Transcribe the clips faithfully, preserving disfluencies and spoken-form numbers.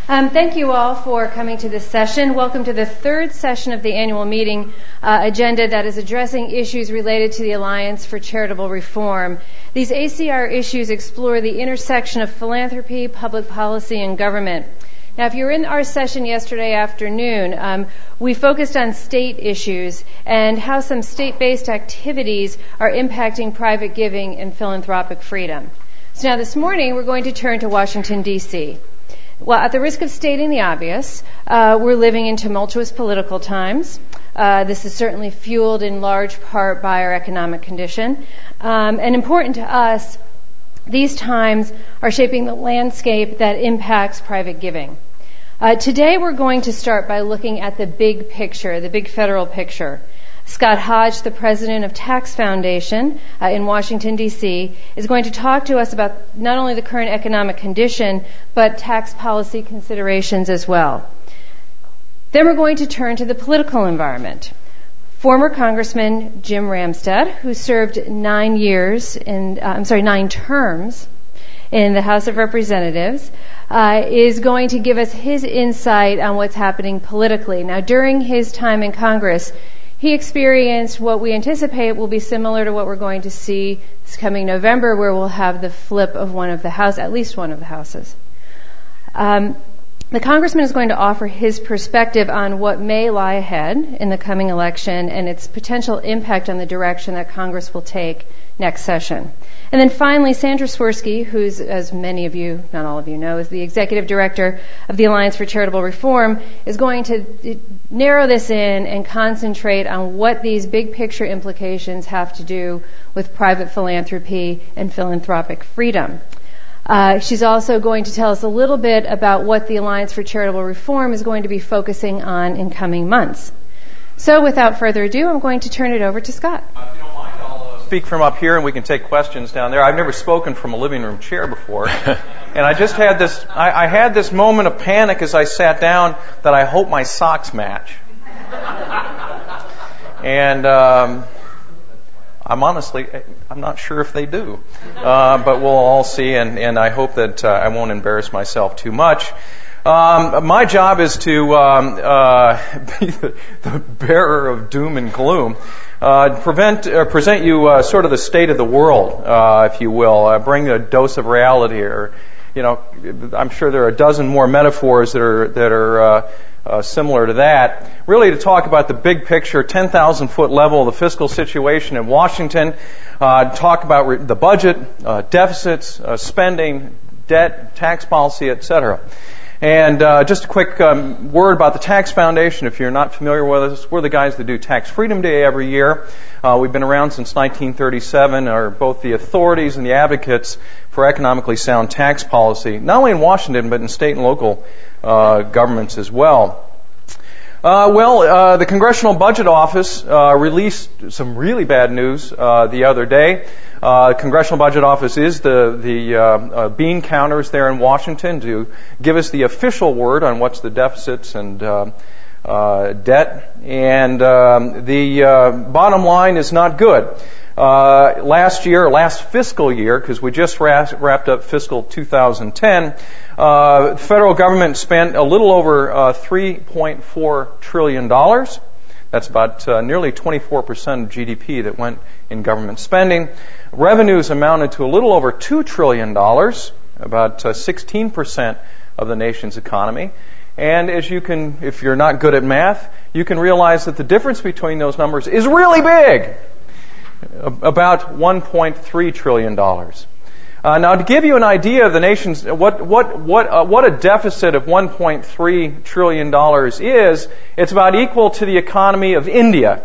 Um, thank you all for coming to this session. Welcome to the third session of the annual meeting uh, agenda that is addressing issues related to the Alliance for Charitable Reform. These A C R issues explore the intersection of philanthropy, public policy, and government. Now, if you were in our session yesterday afternoon, um, we focused on state issues and how some state-based activities are impacting private giving and philanthropic freedom. So now this morning, we're going to turn to Washington, D C Well, at the risk of stating the obvious, uh, we're living in tumultuous political times. Uh, this is certainly fueled in large part by our economic condition. Um, and important to us, these times are shaping the landscape that impacts private giving. Uh, today we're going to start by looking at the big picture, the big federal picture. Scott Hodge, the president of Tax Foundation uh, in Washington, D C, is going to talk to us about not only the current economic condition, but tax policy considerations as well. Then we're going to turn to the political environment. Former Congressman Jim Ramstad, who served nine years in, uh, I'm sorry, nine terms in the House of Representatives, uh, is going to give us his insight on what's happening politically. Now, during his time in Congress, he experienced what we anticipate will be similar to what we're going to see this coming November, where we'll have the flip of one of the house, at least one of the houses. Um, the congressman is going to offer his perspective on what may lie ahead in the coming election and its potential impact on the direction that Congress will take next session. And then finally, Sandra Swirsky, who's, as many of you, not all of you know, is the executive director of the Alliance for Charitable Reform, is going to narrow this in and concentrate on what these big picture implications have to do with private philanthropy and philanthropic freedom. Uh, she's also going to tell us a little bit about what the Alliance for Charitable Reform is going to be focusing on in coming months. So without further ado, I'm going to turn it over to Scott. Uh, if you don't mind, I'll uh, speak from up here and we can take questions down there. I've never spoken from a living room chair before. And I just had this, I, I had this moment of panic as I sat down that I hope my socks match. And um, I'm honestly, I'm not sure if they do. Uh, but we'll all see, and, and I hope that uh, I won't embarrass myself too much. Um, my job is to um, uh, be the, the bearer of doom and gloom, uh, prevent, uh, present you uh, sort of the state of the world, uh, if you will, uh, bring a dose of reality. Or, you know, I'm sure there are a dozen more metaphors that are that are uh, uh, similar to that. Really, to talk about the big picture, ten thousand foot level, the fiscal situation in Washington. Uh, talk about re- the budget, uh, deficits, uh, spending, debt, tax policy, et cetera. And uh, just a quick um, word about the Tax Foundation. If you're not familiar with us, we're the guys that do Tax Freedom Day every year. Uh, we've been around since nineteen thirty-seven, are both the authorities and the advocates for economically sound tax policy, not only in Washington, but in state and local uh, governments as well. Uh, well, uh, the Congressional Budget Office uh, released some really bad news uh, the other day. Uh, Congressional Budget Office is the the uh, uh, bean counters there in Washington to give us the official word on what's the deficits and uh, uh, debt. And um, the uh, bottom line is not good. Uh, last year, last fiscal year, because we just wrapped up fiscal two thousand ten, uh, the federal government spent a little over uh, three point four trillion dollars. That's about uh, nearly twenty-four percent of G D P that went in government spending. Revenues amounted to a little over two trillion dollars, about uh, sixteen percent of the nation's economy. And as you can, if you're not good at math, you can realize that the difference between those numbers is really big, about one point three trillion dollars. Uh, now, to give you an idea of the nation's what what what uh, what a deficit of one point three trillion dollars is, it's about equal to the economy of India,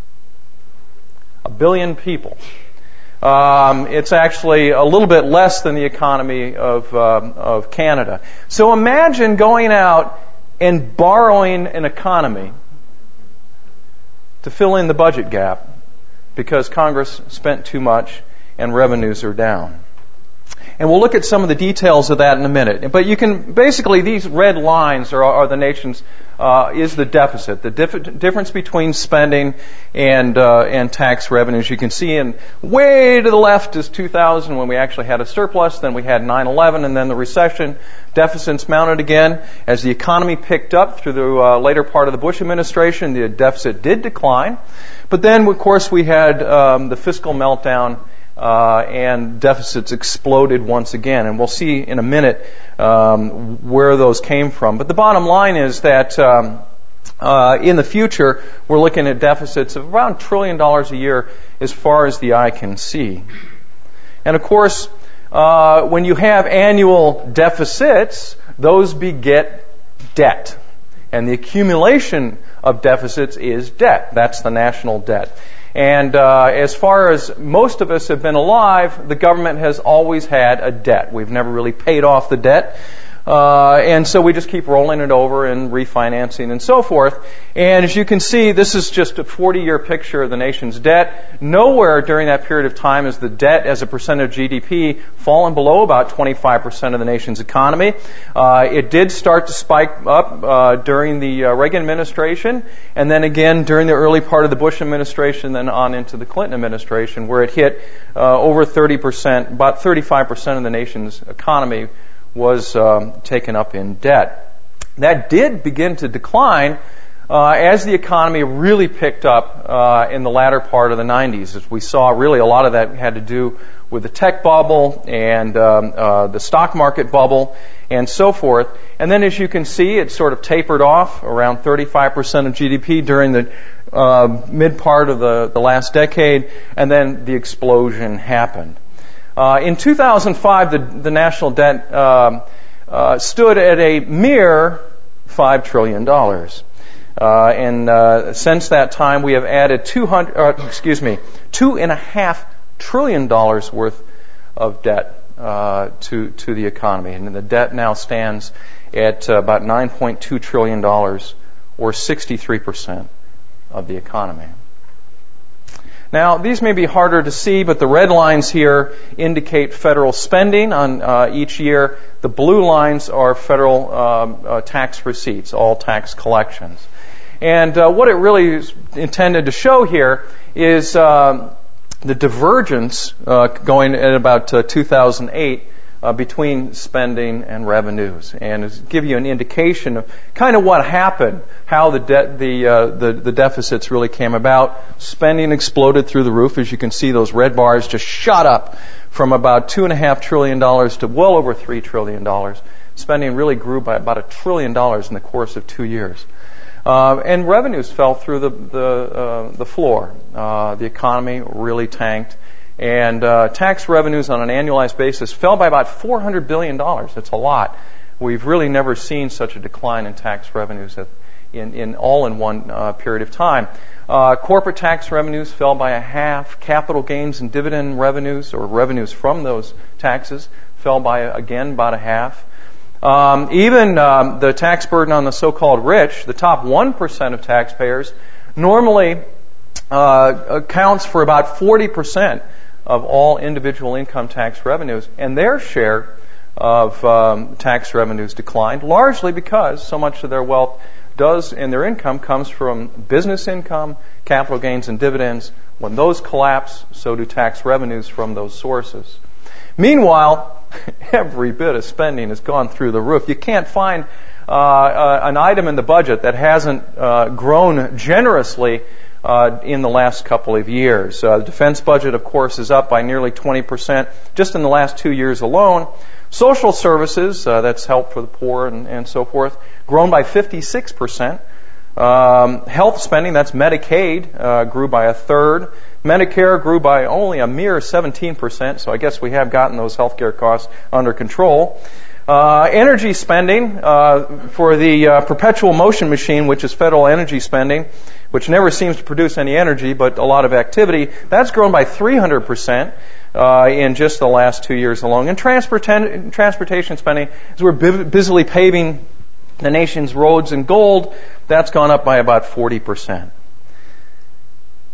a billion people. Um, it's actually a little bit less than the economy of um, of Canada. So imagine going out and borrowing an economy to fill in the budget gap because Congress spent too much and revenues are down. And we'll look at some of the details of that in a minute. But you can, basically, these red lines are, are the nation's, uh, is the deficit, the dif- difference between spending and, uh, and tax revenues. You can see in way to the left is two thousand when we actually had a surplus, then we had nine eleven, and then the recession. Deficits mounted again. As the economy picked up through the uh, later part of the Bush administration, the deficit did decline. But then, of course, we had um, the fiscal meltdown, uh, and deficits exploded once again. And we'll see in a minute um, where those came from. But the bottom line is that um, uh, in the future, we're looking at deficits of around a trillion dollars a year as far as the eye can see. And, of course, Uh, when you have annual deficits, those beget debt. And the accumulation of deficits is debt. That's the national debt. And uh, as far as most of us have been alive, the government has always had a debt. We've never really paid off the debt. Uh, and so we just keep rolling it over and refinancing and so forth. And as you can see, this is just a forty-year picture of the nation's debt. Nowhere during that period of time has the debt as a percent of G D P fallen below about twenty-five percent of the nation's economy. Uh, it did start to spike up uh, during the uh, Reagan administration, and then again during the early part of the Bush administration, then on into the Clinton administration, where it hit uh, over thirty percent, about thirty-five percent of the nation's economy was um, taken up in debt. That did begin to decline uh, as the economy really picked up uh, in the latter part of the nineties. As we saw, really a lot of that had to do with the tech bubble and um, uh, the stock market bubble and so forth. And then as you can see, it sort of tapered off around thirty-five percent of G D P during the uh, mid part of the, the last decade, and then the explosion happened. Uh, in two thousand five, the, the national debt um, uh, stood at a mere five trillion dollars. Uh, and uh, since that time, we have added two hundred, uh, excuse me, two and a half trillion dollars worth of debt uh, to to the economy, and the debt now stands at uh, about nine point two trillion dollars, or sixty-three percent of the economy. Now, these may be harder to see, but the red lines here indicate federal spending on uh, each year. The blue lines are federal uh, uh, tax receipts, all tax collections. And uh, what it really is intended to show here is uh, the divergence uh, going at about uh, two thousand eight uh, between spending and revenues, and to give you an indication of kind of what happened, how the de- the, uh, the the deficits really came about. Spending exploded through the roof. As you can see, those red bars just shot up from about two and a half trillion dollars to well over three trillion dollars. Spending really grew by about a trillion dollars in the course of two years. Uh, and revenues fell through the the, uh, the floor. Uh, the economy really tanked. And uh, tax revenues on an annualized basis fell by about four hundred billion dollars. That's a lot. We've really never seen such a decline in tax revenues at, in, in all in one uh, period of time. Uh, corporate tax revenues fell by a half. Capital gains and dividend revenues, or revenues from those taxes, fell by, again, about a half. Um, even um, the tax burden on the so-called rich, the top one percent of taxpayers, normally uh, accounts for about forty percent of all individual income tax revenues, and their share of um, tax revenues declined, largely because so much of their wealth does, and their income comes from business income, capital gains, and dividends. When those collapse, so do tax revenues from those sources. Meanwhile, every bit of spending has gone through the roof. You can't find uh, uh, an item in the budget that hasn't uh, grown generously Uh, in the last couple of years. Uh, the defense budget, of course, is up by nearly twenty percent just in the last two years alone. Social services, uh, that's help for the poor and, and so forth, grown by fifty-six percent. Um, health spending, that's Medicaid, uh, grew by a third. Medicare grew by only a mere seventeen percent, so I guess we have gotten those health care costs under control. Uh, energy spending uh, for the uh, perpetual motion machine, which is federal energy spending, which never seems to produce any energy but a lot of activity, that's grown by three hundred percent uh, in just the last two years alone. And transporta- transportation spending, as we're bu- busily paving the nation's roads in gold, that's gone up by about forty percent.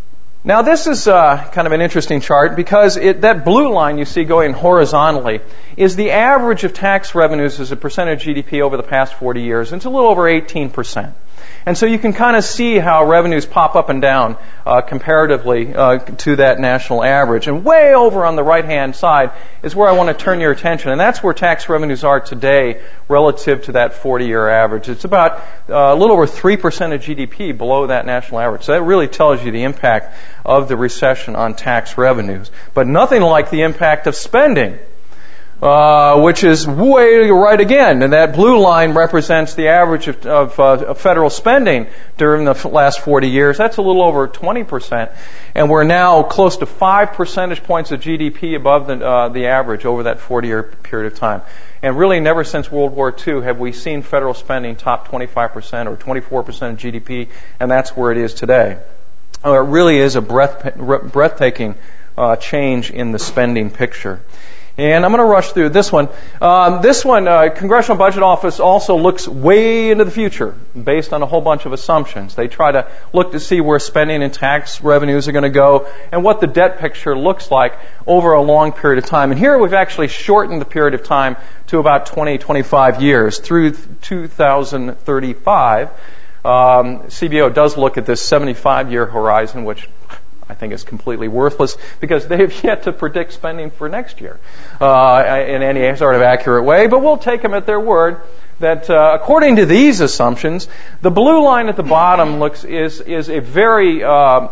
Now this is uh, kind of an interesting chart because it, that blue line you see going horizontally is the average of tax revenues as a percentage of G D P over the past forty years. And it's a little over eighteen percent. And so you can kind of see how revenues pop up and down uh, comparatively uh, to that national average. And way over on the right-hand side is where I want to turn your attention. And that's where tax revenues are today relative to that forty-year average. It's about uh, a little over three percent of G D P below that national average. So that really tells you the impact of the recession on tax revenues. But nothing like the impact of spending. Uh, which is way right again. And that blue line represents the average of, of, uh, of federal spending during the last forty years. That's a little over twenty percent. And we're now close to five percentage points of G D P above the, uh, the average over that forty-year period of time. And really never since World War Two have we seen federal spending top twenty-five percent or twenty-four percent of G D P, and that's where it is today. Uh, it really is a breath, breathtaking uh, change in the spending picture. And I'm going to rush through this one. Um, this one, uh, Congressional Budget Office also looks way into the future based on a whole bunch of assumptions. They try to look to see where spending and tax revenues are going to go and what the debt picture looks like over a long period of time. And here we've actually shortened the period of time to about twenty, twenty-five years through two thousand thirty-five. Um, C B O does look at this seventy-five year horizon, which I think is completely worthless because they have yet to predict spending for next year uh, in any sort of accurate way. But we'll take them at their word that uh, according to these assumptions, the blue line at the bottom looks is is a very uh,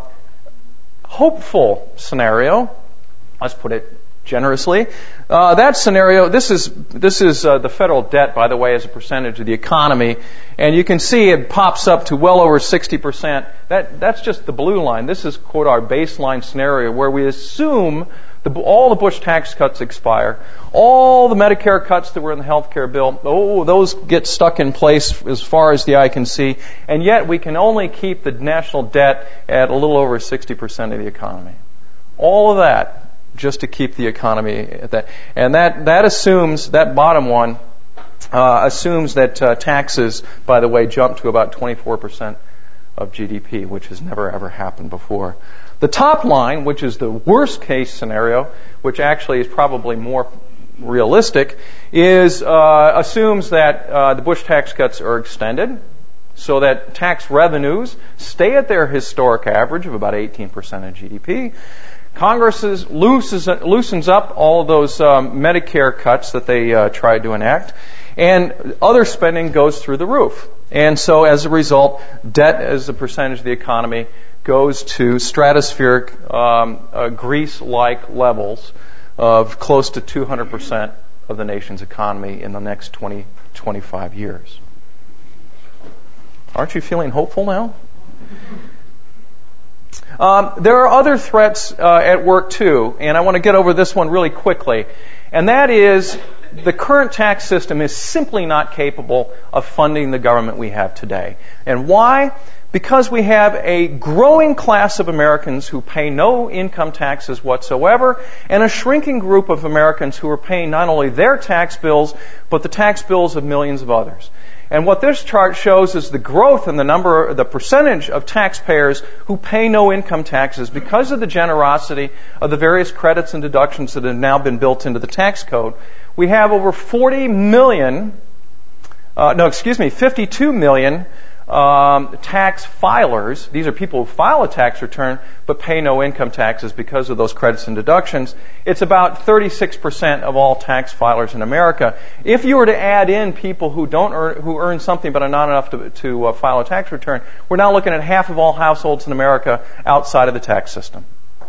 hopeful scenario. Let's put it generously. Uh, that scenario, this is this is uh, the federal debt, by the way, as a percentage of the economy, and you can see it pops up to well over sixty percent. That that's just the blue line. This is quote our baseline scenario where we assume the, all the Bush tax cuts expire, all the Medicare cuts that were in the health care bill, oh, those get stuck in place as far as the eye can see, and yet we can only keep the national debt at a little over sixty percent of the economy. All of that just to keep the economy at that. And that, that assumes, that bottom one, uh, assumes that uh, taxes, by the way, jump to about twenty-four percent of G D P, which has never ever happened before. The top line, which is the worst case scenario, which actually is probably more realistic, is uh, assumes that uh, the Bush tax cuts are extended so that tax revenues stay at their historic average of about eighteen percent of G D P. Congress is, loosens, loosens up all those um, Medicare cuts that they uh, tried to enact, and other spending goes through the roof. And so as a result, debt as a percentage of the economy goes to stratospheric, um, uh, Greece-like levels of close to two hundred percent of the nation's economy in the next twenty, twenty-five years. Aren't you feeling hopeful now? Um, there are other threats uh, at work too, and I want to get over this one really quickly. And that is the current tax system is simply not capable of funding the government we have today. And why? Because we have a growing class of Americans who pay no income taxes whatsoever, and a shrinking group of Americans who are paying not only their tax bills, but the tax bills of millions of others. And what this chart shows is the growth in the number, the percentage of taxpayers who pay no income taxes because of the generosity of the various credits and deductions that have now been built into the tax code. We have over forty million, uh, no, excuse me, fifty-two million um, tax filers. These are people who file a tax return but pay no income taxes because of those credits and deductions. It's about thirty-six percent of all tax filers in America. If you were to add in people who don't earn, who earn something but are not enough to, to uh, file a tax return, we're now looking at half of all households in America outside of the tax system.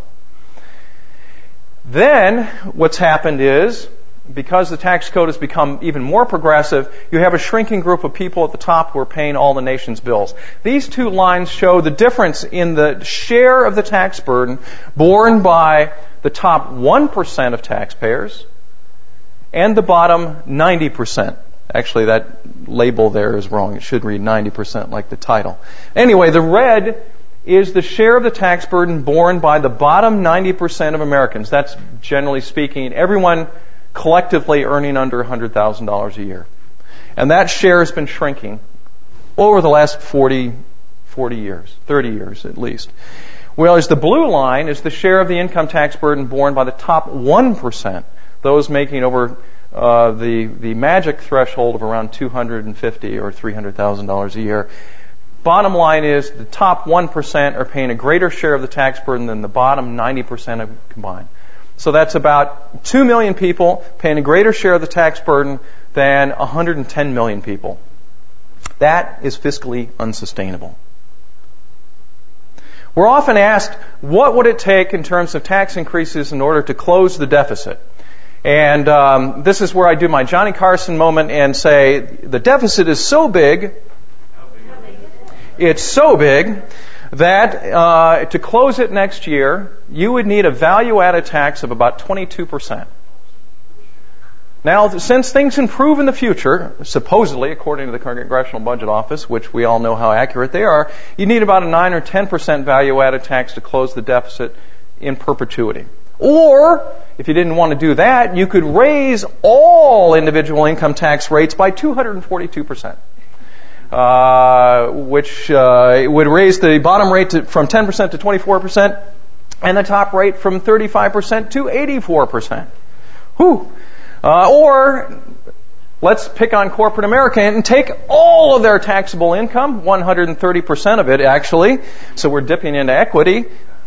Then what's happened is, because the tax code has become even more progressive, you have a shrinking group of people at the top who are paying all the nation's bills. These two lines show the difference in the share of the tax burden borne by the top one percent of taxpayers and the bottom ninety percent. Actually, that label there is wrong. It should read ninety percent like the title. Anyway, the red is the share of the tax burden borne by the bottom ninety percent of Americans. That's, generally speaking, everyone collectively earning under one hundred thousand dollars a year. And that share has been shrinking over the last forty, forty years, thirty years at least. Whereas the blue line is the share of the income tax burden borne by the top one percent, those making over uh, the the magic threshold of around two hundred fifty thousand dollars or three hundred thousand dollars a year. Bottom line is the top one percent are paying a greater share of the tax burden than the bottom ninety percent of combined. So that's about two million people paying a greater share of the tax burden than one hundred ten million people. That is fiscally unsustainable. We're often asked, what would it take in terms of tax increases in order to close the deficit? And um, this is where I do my Johnny Carson moment and say, the deficit is so big, it's so big that uh, to close it next year, you would need a value-added tax of about twenty-two percent. Now, since things improve in the future, supposedly, according to the Congressional Budget Office, which we all know how accurate they are, you need about a nine or ten percent value-added tax to close the deficit in perpetuity. Or, if you didn't want to do that, you could raise all individual income tax rates by two hundred forty-two percent. Uh, which uh, would raise the bottom rate to, from ten percent to twenty-four percent and the top rate from thirty-five percent to eighty-four percent. Whew. Uh, or let's pick on corporate America and take all of their taxable income, one hundred thirty percent of it actually, so we're dipping into equity,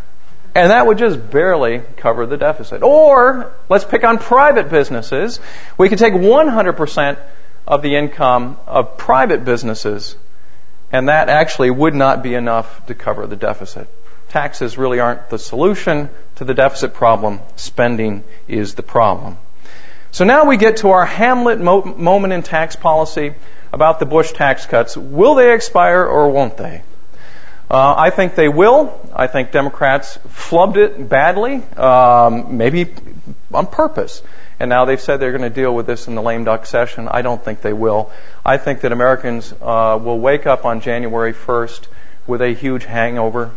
and that would just barely cover the deficit. Or let's pick on private businesses. We could take one hundred percent of the income of private businesses, and that actually would not be enough to cover the deficit. Taxes really aren't the solution to the deficit problem. Spending is the problem. So now we get to our Hamlet mo- moment in tax policy about the Bush tax cuts. Will they expire or won't they? Uh, I think they will. I think Democrats flubbed it badly, um, maybe on purpose. And now they've said they're going to deal with this in the lame duck session. I don't think they will. I think that Americans uh, will wake up on January first with a huge hangover,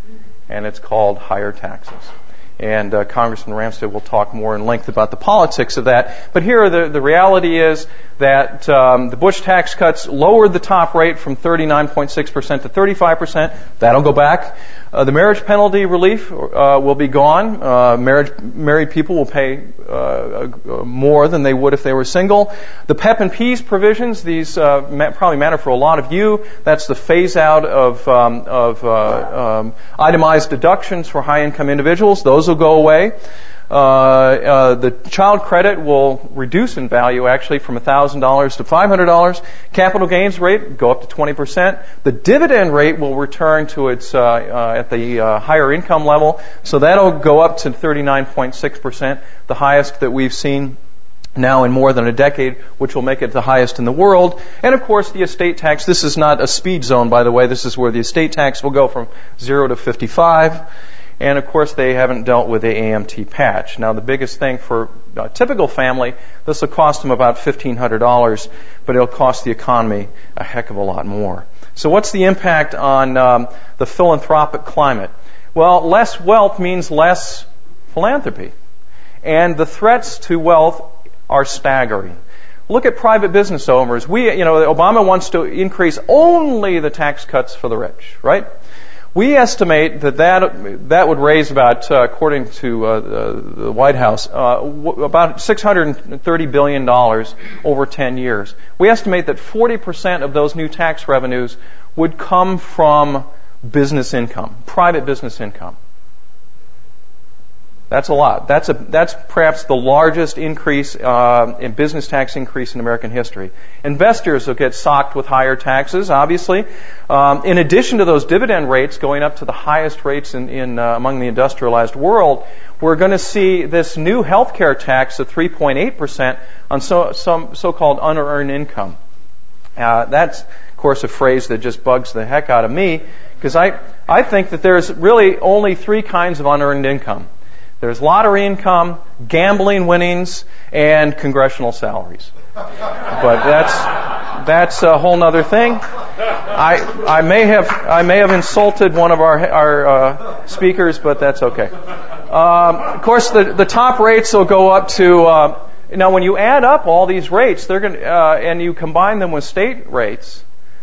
and it's called higher taxes. And uh, Congressman Ramstad will talk more in length about the politics of that. But here, the, the reality is that um, the Bush tax cuts lowered the top rate from thirty-nine point six percent to thirty-five percent. That'll go back. Uh, the marriage penalty relief uh, will be gone. Uh, marriage, married people will pay uh, uh, more than they would if they were single. The P E P and P E A S provisions, these uh, ma- probably matter for a lot of you. That's the phase out of, um, of uh, um, itemized deductions for high-income individuals. Those will go away. Uh, uh, the child credit will reduce in value actually from one thousand dollars to five hundred dollars. Capital gains rate go up to twenty percent. The dividend rate will return to its uh, uh, at the uh, higher income level, so that'll go up to thirty-nine point six percent, the highest that we've seen now in more than a decade, which will make it the highest in the world. And of course, the estate tax. This is not a speed zone, by the way. This is where the estate tax will go from zero to fifty-five. And of course, they haven't dealt with the A M T patch. Now, the biggest thing for a typical family, this will cost them about fifteen hundred dollars, but it'll cost the economy a heck of a lot more. So what's the impact on um, the philanthropic climate? Well, less wealth means less philanthropy. And the threats to wealth are staggering. Look at private business owners. We, you know, Obama wants to increase only the tax cuts for the rich, right? We estimate that that, that would raise about, uh, according to uh, the, the White House, uh, w- about six hundred thirty billion dollars over ten years. We estimate that forty percent of those new tax revenues would come from business income, private business income. That's a lot. That's a that's perhaps the largest increase uh, in business tax increase in American history. Investors will get socked with higher taxes, obviously. Um, in addition to those dividend rates going up to the highest rates in, in uh, among the industrialized world, we're going to see this new healthcare tax of three point eight percent on so, some so-called unearned income. Uh, that's, of course, a phrase that just bugs the heck out of me because I I think that there's really only three kinds of unearned income. There's lottery income, gambling winnings, and congressional salaries. But that's that's a whole other thing. I I may have I may have insulted one of our our uh, speakers, but that's okay. Um, of course, the the top rates will go up to. Uh, now, when you add up all these rates, they're going uh, and you combine them with state rates,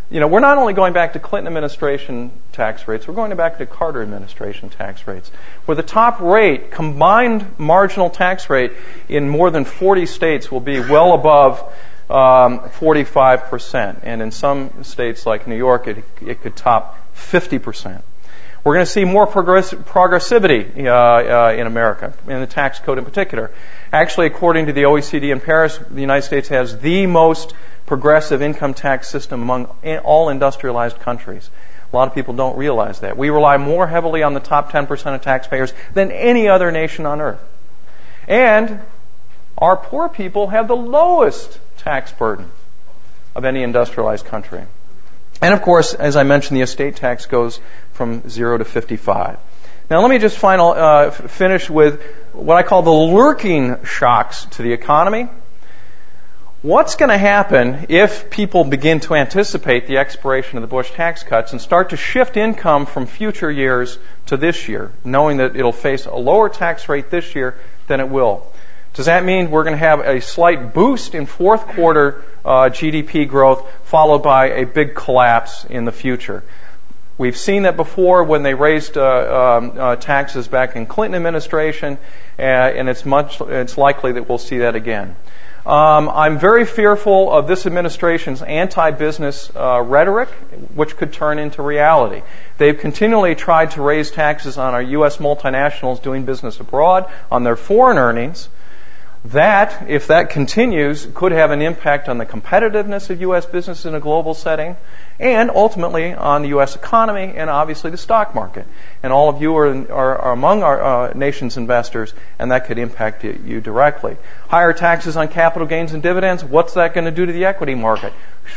you know, we're not only going back to Clinton administration tax rates, we're going back to Carter administration tax rates, where the top rate, combined marginal tax rate in more than forty states will be well above um, forty-five percent. And in some states like New York, it, it could top fifty percent. We're going to see more progress- progressivity uh, uh, in America, in the tax code in particular. Actually, according to the O E C D in Paris, the United States has the most progressive income tax system among all industrialized countries. A lot of people don't realize that. We rely more heavily on the top ten percent of taxpayers than any other nation on earth. And our poor people have the lowest tax burden of any industrialized country. And of course, as I mentioned, the estate tax goes from zero to fifty-five. Now let me just final, uh, finish with what I call the lurking shocks to the economy. What's going to happen if people begin to anticipate the expiration of the Bush tax cuts and start to shift income from future years to this year, knowing that it'll face a lower tax rate this year than it will? Does that mean we're going to have a slight boost in fourth quarter uh, G D P growth followed by a big collapse in the future? We've seen that before when they raised uh, um, uh, taxes back in Clinton administration, uh, and it's much it's likely that we'll see that again. Um, I'm very fearful of this administration's anti-business uh, rhetoric, which could turn into reality. They've continually tried to raise taxes on our U S multinationals doing business abroad, on their foreign earnings. That, if that continues, could have an impact on the competitiveness of U S business in a global setting, and ultimately on the U S economy and obviously the stock market. And all of you are, are, are among our uh, nation's investors, and that could impact you, you directly. Higher taxes on capital gains and dividends, what's that going to do to the equity market?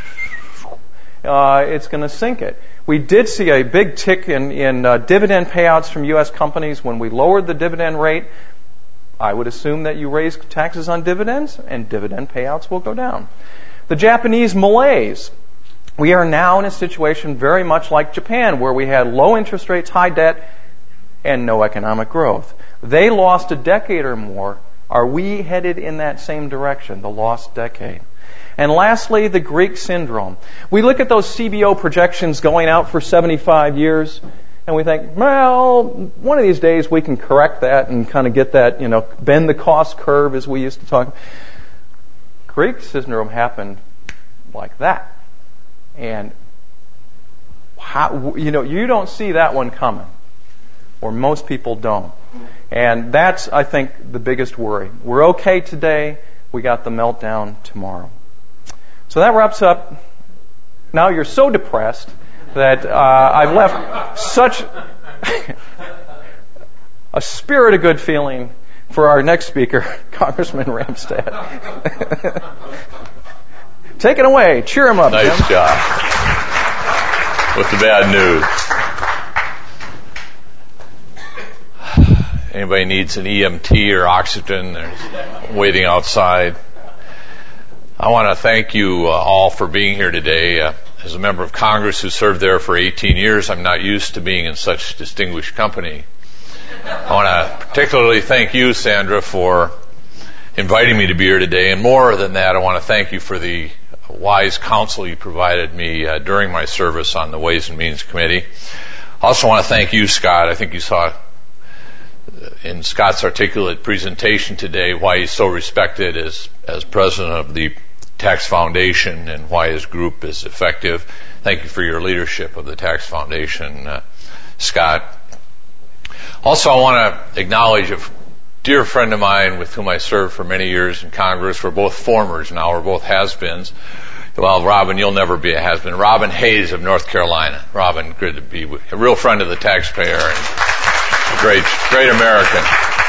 Uh, it's going to sink it. We did see a big tick in, in uh, dividend payouts from U S companies when we lowered the dividend rate. I would assume that you raise taxes on dividends and dividend payouts will go down. The Japanese malaise. We are now in a situation very much like Japan, where we had low interest rates, high debt, and no economic growth. They lost a decade or more. Are we headed in that same direction, the lost decade? And lastly, the Greek syndrome. We look at those C B O projections going out for seventy-five years, and we think, well, one of these days we can correct that and kind of get that, you know, bend the cost curve as we used to talk. Greek syndrome happened like that. And how, you know, you don't see that one coming, or most people don't. And that's, I think, the biggest worry. We're okay today. We got the meltdown tomorrow. So that wraps up. Now you're so depressed that uh, I've left such a spirit of good feeling for our next speaker, Congressman Ramstad. Take it away. Cheer him up. Nice Jim. job. With the bad news. Anybody needs an E M T or oxygen? There's waiting outside. I want to thank you uh, all for being here today. Uh, as a member of Congress who served there for eighteen years, I'm not used to being in such distinguished company. I want to particularly thank you, Sandra, for inviting me to be here today. And more than that, I want to thank you for the wise counsel you provided me uh, during my service on the Ways and Means Committee. I also want to thank you, Scott. I think you saw in Scott's articulate presentation today why he's so respected as, as president of the Tax Foundation and why his group is effective. Thank you for your leadership of the Tax Foundation, uh, Scott. Also, I want to acknowledge a dear friend of mine with whom I served for many years in Congress. We're both formers now. We're both has-beens. Well, Robin, you'll never be a has-been. Robin Hayes of North Carolina. Robin, good to be with, a real friend of the taxpayer and a great, great American.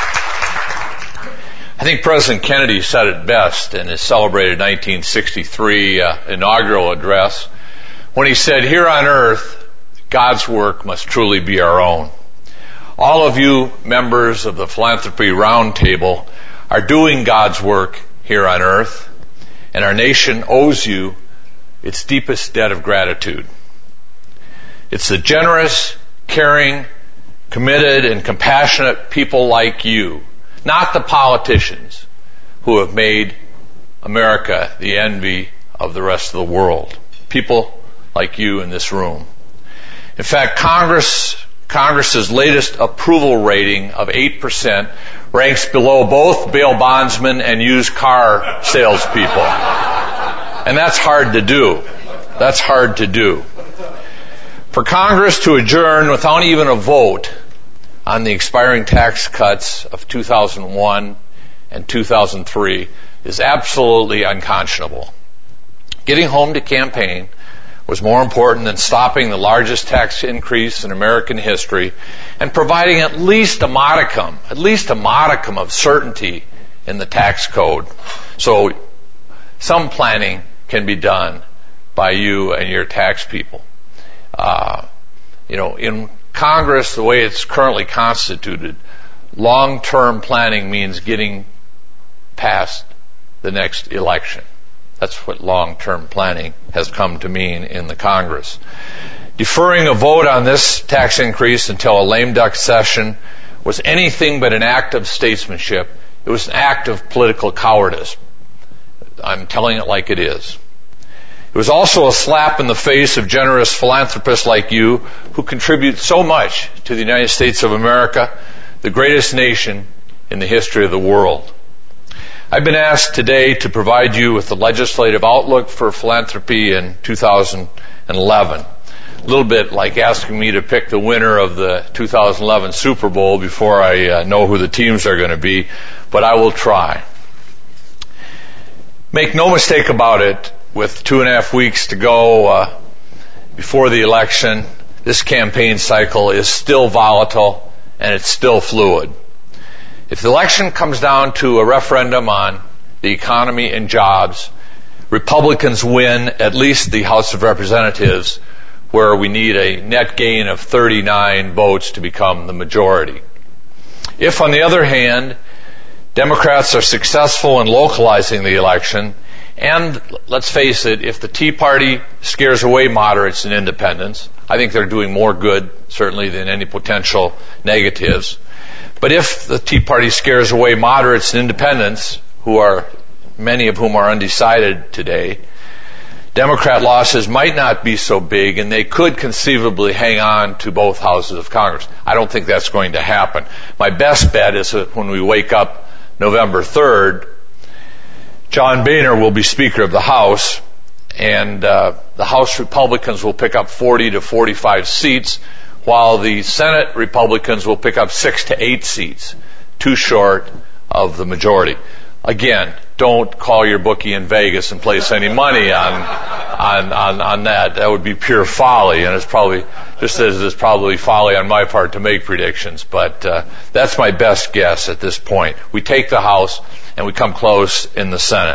I think President Kennedy said it best in his celebrated nineteen sixty-three uh, inaugural address when he said, "Here on earth, God's work must truly be our own." All of you members of the Philanthropy Roundtable are doing God's work here on earth, and our nation owes you its deepest debt of gratitude. It's the generous, caring, committed, and compassionate people like you, not the politicians, who have made America the envy of the rest of the world. People like you in this room. In fact, Congress, Congress's latest approval rating of eight percent ranks below both bail bondsmen and used car salespeople. And that's hard to do. That's hard to do. For Congress to adjourn without even a vote on the expiring tax cuts of two thousand one and two thousand three is absolutely unconscionable. Getting home to campaign was more important than stopping the largest tax increase in American history and providing at least a modicum, at least a modicum of certainty in the tax code. So some planning can be done by you and your tax people. Uh, you know, in Congress, the way it's currently constituted, long-term planning means getting past the next election. That's what long-term planning has come to mean in the Congress. Deferring a vote on this tax increase until a lame duck session was anything but an act of statesmanship. It was an act of political cowardice. I'm telling it like it is. It was also a slap in the face of generous philanthropists like you who contribute so much to the United States of America, the greatest nation in the history of the world. I've been asked today to provide you with the legislative outlook for philanthropy in two thousand eleven. A little bit like asking me to pick the winner of the two thousand eleven Super Bowl before I uh, know who the teams are going to be, but I will try. Make no mistake about it, with two and a half weeks to go uh, before the election, this campaign cycle is still volatile and it's still fluid. If the election comes down to a referendum on the economy and jobs, Republicans win at least the House of Representatives, where we need a net gain of thirty-nine votes to become the majority. If, on the other hand, Democrats are successful in localizing the election, and let's face it, if the Tea Party scares away moderates and independents, I think they're doing more good, certainly, than any potential negatives. But if the Tea Party scares away moderates and independents, who are, many of whom are undecided today, Democrat losses might not be so big, and they could conceivably hang on to both houses of Congress. I don't think that's going to happen. My best bet is that when we wake up November third, John Boehner will be Speaker of the House, and uh, the House Republicans will pick up forty to forty-five seats, while the Senate Republicans will pick up six to eight seats, too short of the majority. Again, don't call your bookie in Vegas and place any money on on on, on that. That would be pure folly, and it's probably just as it's probably folly on my part to make predictions. But uh, that's my best guess at this point. We take the House and we come close in the Senate.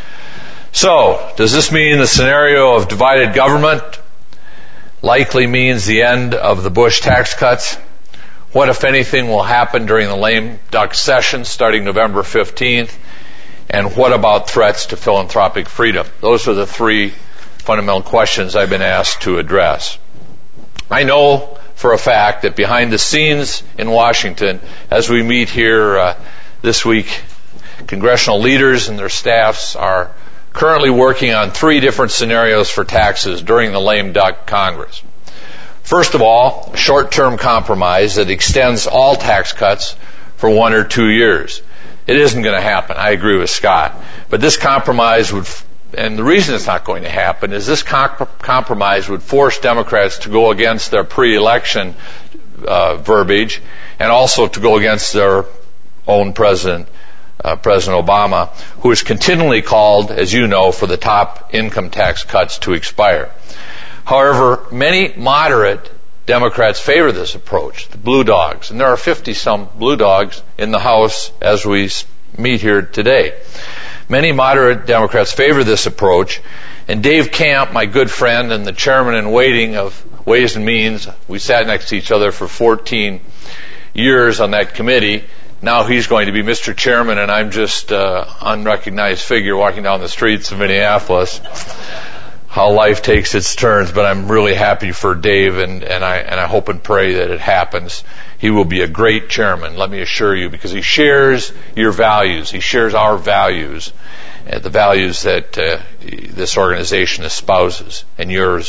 So, does this mean the scenario of divided government likely means the end of the Bush tax cuts? What, if anything, will happen during the lame duck session starting November fifteenth? And what about threats to philanthropic freedom? Those are the three fundamental questions I've been asked to address. I know for a fact that behind the scenes in Washington, as we meet here uh, this week, congressional leaders and their staffs are currently working on three different scenarios for taxes during the lame duck Congress. First of all, a short-term compromise that extends all tax cuts for one or two years. It isn't going to happen. I agree with Scott. But this compromise would, and the reason it's not going to happen is this comp- compromise would force Democrats to go against their pre-election uh, verbiage and also to go against their own president, uh, President Obama, who has continually called, as you know, for the top income tax cuts to expire. However, many moderate Democrats favor this approach, the blue dogs, and there are fifty-some blue dogs in the House as we meet here today. Many moderate Democrats favor this approach, and Dave Camp, my good friend and the chairman in waiting of Ways and Means, we sat next to each other for fourteen years on that committee. Now he's going to be Mister Chairman, and I'm just an unrecognized figure walking down the streets of Minneapolis. How life takes its turns, but I'm really happy for Dave, and, and I and I hope and pray that it happens. He will be a great chairman, let me assure you, because he shares your values. He shares our values, uh, the values that uh, this organization espouses, and yours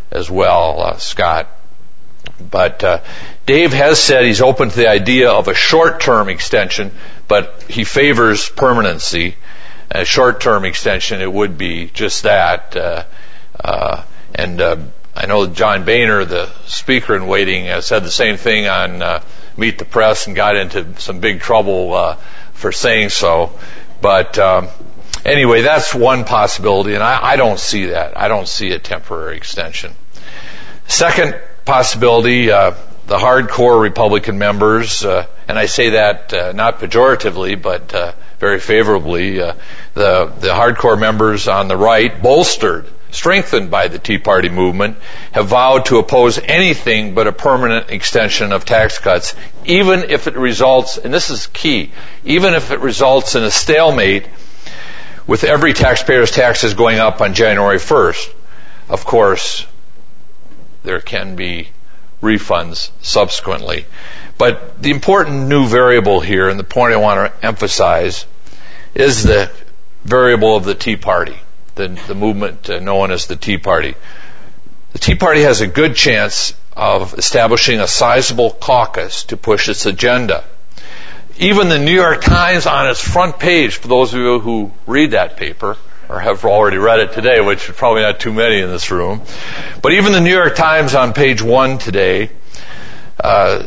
as well, uh, Scott. But uh, Dave has said he's open to the idea of a short-term extension, but he favors permanency. A short-term extension, it would be just that. Uh, uh, and uh, I know John Boehner, the speaker in waiting, uh, said the same thing on uh, Meet the Press and got into some big trouble uh, for saying so. But um, anyway, that's one possibility, and I, I don't see that. I don't see a temporary extension. Second possibility, uh, the hardcore Republican members, uh, and I say that uh, not pejoratively, but uh, very favorably, uh, the, the hardcore members on the right, bolstered, strengthened by the Tea Party movement, have vowed to oppose anything but a permanent extension of tax cuts, even if it results, and this is key, even if it results in a stalemate with every taxpayer's taxes going up on January first. Of course, there can be refunds subsequently. But the important new variable here, and the point I want to emphasize, is the variable of the Tea Party, the, the movement uh, known as the Tea Party. The Tea Party has a good chance of establishing a sizable caucus to push its agenda. Even the New York Times on its front page, for those of you who read that paper, or have already read it today, which is probably not too many in this room, but even the New York Times on page one today uh,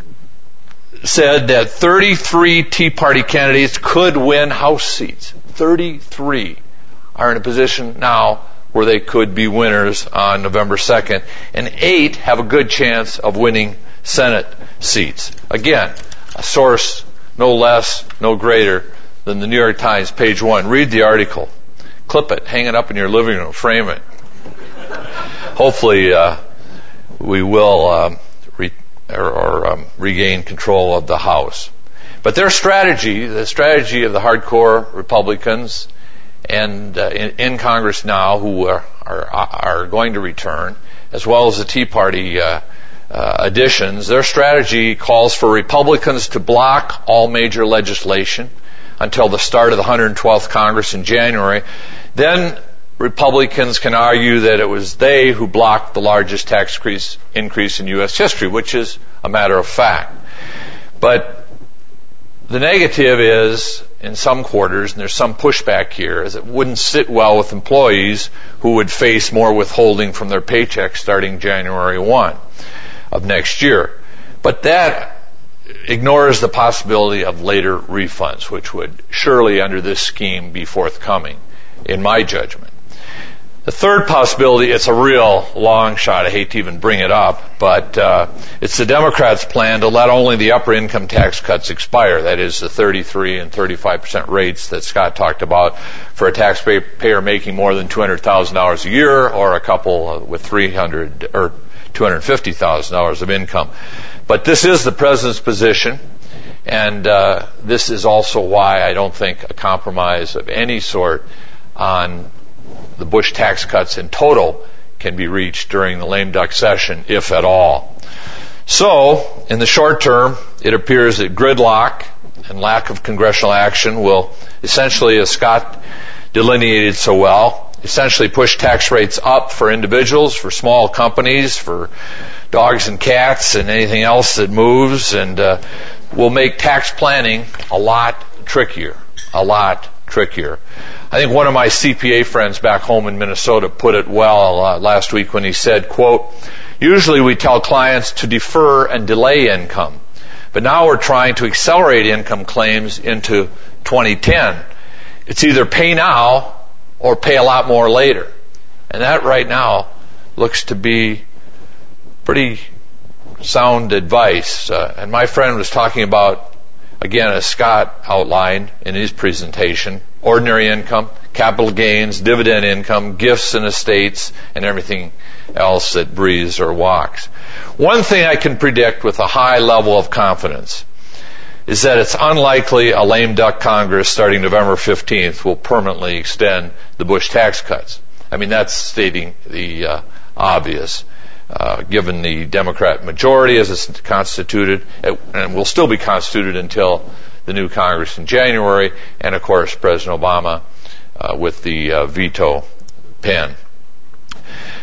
said that thirty-three Tea Party candidates could win House seats. thirty-three are in a position now where they could be winners on November second, and eight have a good chance of winning Senate seats. Again, a source no less, no greater than the New York Times, page one. Read the article. Clip it, hang it up in your living room, frame it. Hopefully, uh, we will uh, re- or, or um, regain control of the House. But their strategy, the strategy of the hardcore Republicans and uh, in, in Congress now, who are, are are going to return, as well as the Tea Party uh, uh, additions, their strategy calls for Republicans to block all major legislation until the start of the one hundred twelfth Congress in January. Then Republicans can argue that it was they who blocked the largest tax increase, increase in U S history, which is a matter of fact. But the negative is, in some quarters, and there's some pushback here, is it wouldn't sit well with employees who would face more withholding from their paychecks starting January first of next year. But that ignores the possibility of later refunds, which would surely, under this scheme, be forthcoming, in my judgment. The third possibility, it's a real long shot. I hate to even bring it up, but uh, it's the Democrats' plan to let only the upper income tax cuts expire. That is, the thirty-three and thirty-five percent rates that Scott talked about for a taxpayer making more than two hundred thousand dollars a year, or a couple with three hundred or two hundred fifty thousand dollars of income. But this is the president's position, and uh, this is also why I don't think a compromise of any sort on the Bush tax cuts in total can be reached during the lame duck session, if at all. So, in the short term, it appears that gridlock and lack of congressional action will essentially, as Scott delineated so well, essentially push tax rates up for individuals, for small companies, for dogs and cats and anything else that moves, and uh, will make tax planning a lot trickier, a lot trickier. I think one of my C P A friends back home in Minnesota put it well uh, last week when he said, quote, "Usually we tell clients to defer and delay income, but now we're trying to accelerate income claims into twenty ten. It's either pay now or pay a lot more later." And that right now looks to be pretty sound advice. Uh, and my friend was talking about, again, as Scott outlined in his presentation, ordinary income, capital gains, dividend income, gifts and estates, and everything else that breathes or walks. One thing I can predict with a high level of confidence is that it's unlikely a lame duck Congress starting November fifteenth will permanently extend the Bush tax cuts. I mean, that's stating the uh, obvious. Uh, given the Democrat majority as it's constituted, and will still be constituted until the new Congress in January, and of course President Obama uh, with the uh, veto pen.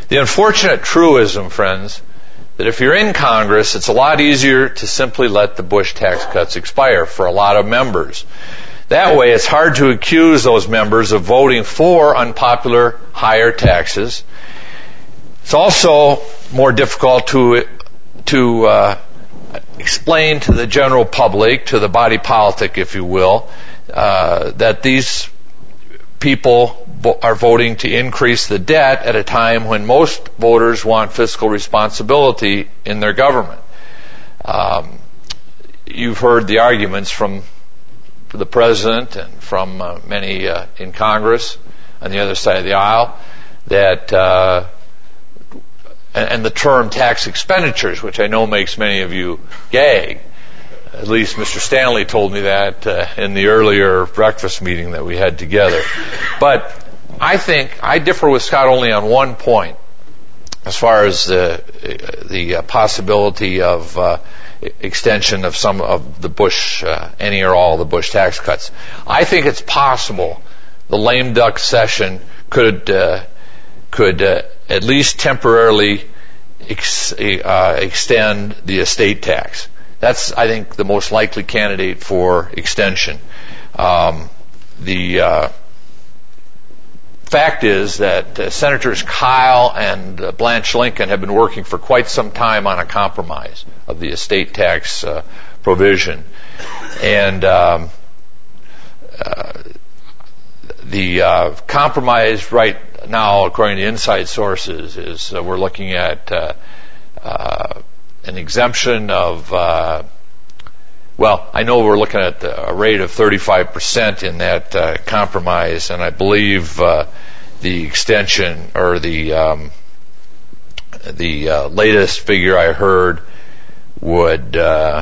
The unfortunate truism, friends, that if you're in Congress, it's a lot easier to simply let the Bush tax cuts expire for a lot of members. That way, it's hard to accuse those members of voting for unpopular higher taxes. It's also more difficult to to uh, explain to the general public, to the body politic, if you will, uh, that these people are voting to increase the debt at a time when most voters want fiscal responsibility in their government. Um, you've heard the arguments from the President and from uh, many uh, in Congress on the other side of the aisle that, uh, and, and the term tax expenditures, which I know makes many of you gag. At least Mister Stanley told me that uh, in the earlier breakfast meeting that we had together. But I think I differ with Scott only on one point as far as the, the uh, possibility of uh, extension of some of the Bush, uh, any or all the Bush tax cuts. I think it's possible the lame duck session could uh, could uh, at least temporarily ex- uh, extend the estate tax. That's, I think, the most likely candidate for extension. Um, the uh, fact is that uh, Senators Kyle and uh, Blanche Lincoln have been working for quite some time on a compromise of the estate tax uh, provision. And um, uh, the uh, compromise right now, according to inside sources, is uh, we're looking at uh, uh, an exemption of, uh, well, I know we're looking at a rate of thirty-five percent in that uh, compromise, and I believe uh, the extension or the um, the uh, latest figure I heard would uh,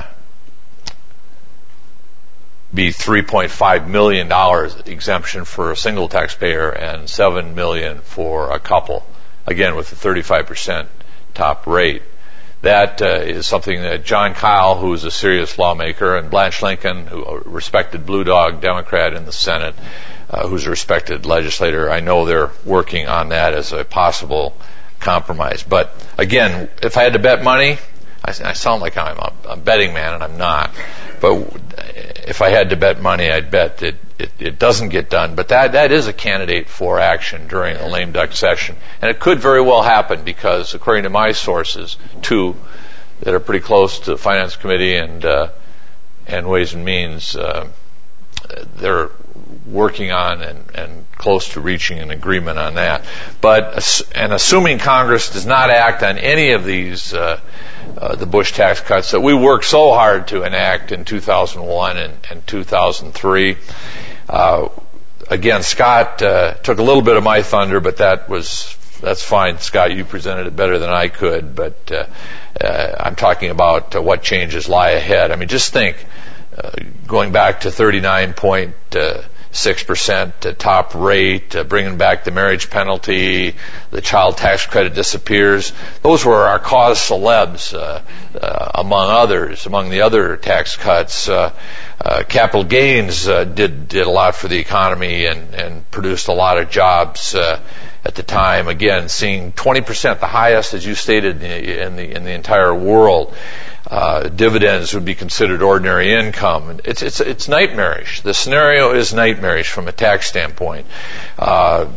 be three point five million dollars exemption for a single taxpayer and seven million dollars for a couple, again with the thirty-five percent top rate. That uh, is something that John Kyle, who is a serious lawmaker, and Blanche Lincoln, who a respected Blue Dog Democrat in the Senate, uh, who's a respected legislator, I know they're working on that as a possible compromise. But again, if I had to bet money, I, I sound like I'm a, a betting man, and I'm not. But if I had to bet money, I'd bet that it, it doesn't get done. But that that is a candidate for action during the lame duck session. And it could very well happen because, according to my sources, two that are pretty close to the Finance Committee and uh, and Ways and Means, uh, they're working on and, and close to reaching an agreement on that. But and assuming Congress does not act on any of these uh, uh, the Bush tax cuts that we worked so hard to enact in two thousand one and, and two thousand three. Uh, again, Scott uh, took a little bit of my thunder, but that was that's fine. Scott, you presented it better than I could. But uh, uh, I'm talking about uh, what changes lie ahead. I mean, just think, uh, going back to thirty-nine point six percent uh, top rate, uh, bringing back the marriage penalty, the child tax credit disappears. Those were our cause celebs, uh, uh, among others, among the other tax cuts. Uh, uh, capital gains uh, did did a lot for the economy and, and produced a lot of jobs uh, at the time. Again, seeing twenty percent, the highest, as you stated, in the in the, in the entire world. Uh, dividends would be considered ordinary income. It's it's it's nightmarish. The scenario is nightmarish from a tax standpoint. Uh,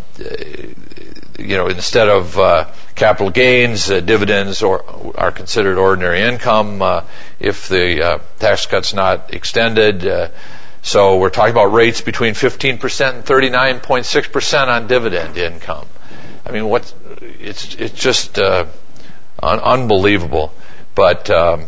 you know, instead of uh, capital gains, uh, dividends or, are considered ordinary income uh, if the uh, tax cut's not extended. Uh, so we're talking about rates between fifteen percent and thirty-nine point six percent on dividend income. I mean, what? It's it's just uh, un- unbelievable. But um,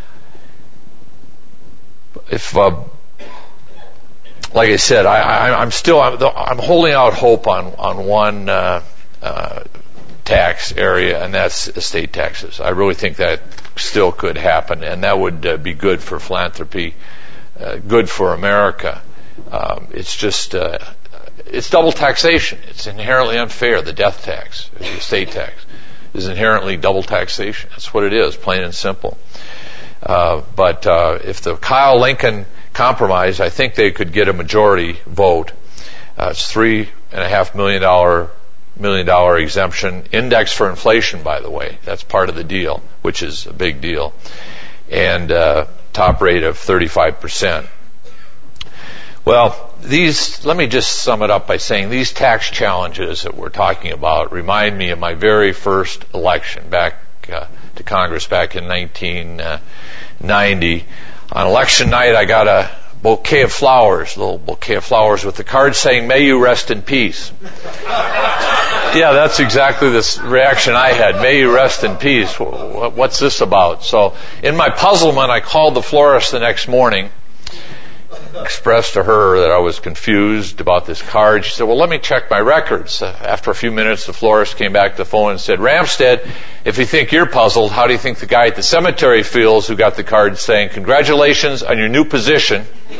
if, uh, like I said, I, I, I'm still I'm, I'm holding out hope on on one uh, uh, tax area, and that's estate taxes. I really think that still could happen, and that would uh, be good for philanthropy, uh, good for America. Um, it's just uh, it's double taxation. It's inherently unfair. The death tax, the estate tax, is inherently double taxation. That's what it is, plain and simple. Uh, but uh, if the Kyle Lincoln compromise, I think they could get a majority vote. Uh, it's three and a half million dollar million dollar exemption, indexed for inflation, by the way. That's part of the deal, which is a big deal. And uh, top rate of thirty-five percent. Well, these, let me just sum it up by saying these tax challenges that we're talking about remind me of my very first election back uh, to Congress back in nineteen ninety. On election night, I got a bouquet of flowers, a little bouquet of flowers with the card saying, "May you rest in peace." Yeah, that's exactly the reaction I had. May you rest in peace. What's this about? So in my puzzlement, I called the florist the next morning, expressed to her that I was confused about this card. She said, "Well, let me check my records." Uh, after a few minutes, the florist came back to the phone and said, "Ramstad, if you think you're puzzled, how do you think the guy at the cemetery feels who got the card saying, 'Congratulations on your new position.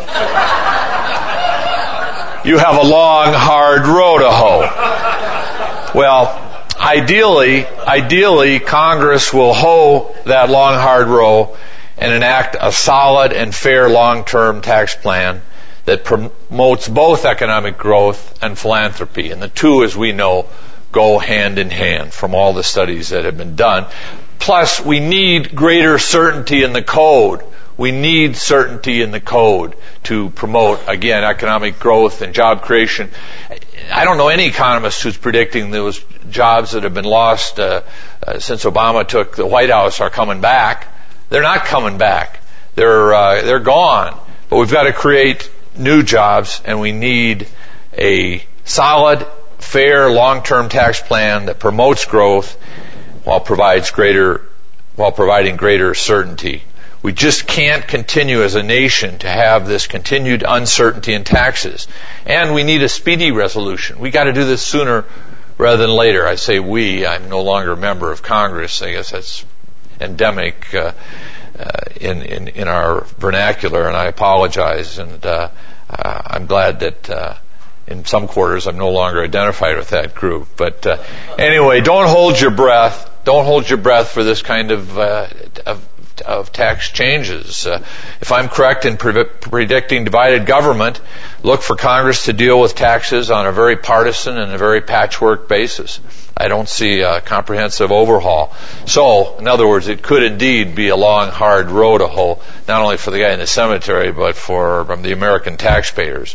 You have a long, hard row to hoe.'" Well, ideally, ideally, Congress will hoe that long, hard row and enact a solid and fair long-term tax plan that promotes both economic growth and philanthropy. And the two, as we know, go hand in hand from all the studies that have been done. Plus, we need greater certainty in the code. We need certainty in the code to promote, again, economic growth and job creation. I don't know any economist who's predicting those jobs that have been lost uh, uh, since Obama took the White House are coming back. They're not coming back. They're uh, they're gone. But we've got to create new jobs, and we need a solid, fair, long-term tax plan that promotes growth while provides greater while providing greater certainty. We just can't continue as a nation to have this continued uncertainty in taxes. And we need a speedy resolution. We got to do this sooner rather than later. I say we. I'm no longer a member of Congress. I guess that's endemic uh, uh, in, in in our vernacular, and I apologize. And uh, uh, I'm glad that uh, in some quarters I'm no longer identified with that group. But uh, anyway, don't hold your breath. Don't hold your breath for this kind of uh, of of tax changes. Uh, if I'm correct in pre- predicting divided government, look for Congress to deal with taxes on a very partisan and a very patchwork basis. I don't see a comprehensive overhaul. So, in other words, it could indeed be a long, hard row to hoe, not only for the guy in the cemetery, but for um, the American taxpayers.